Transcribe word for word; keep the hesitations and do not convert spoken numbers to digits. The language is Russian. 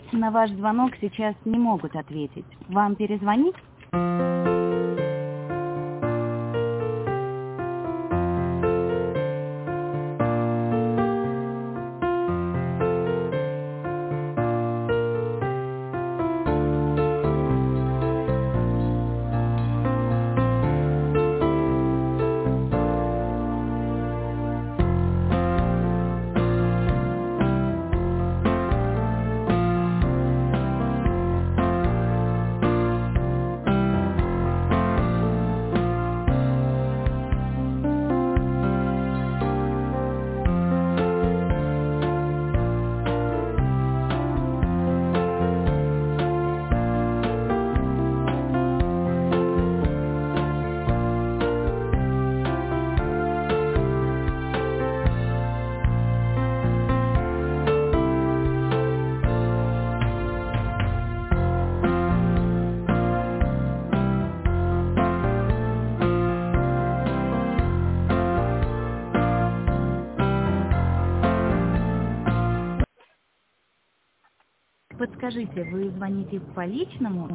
На ваш звонок сейчас не могут ответить. Вам перезвонить? Подскажите, вы звоните по личному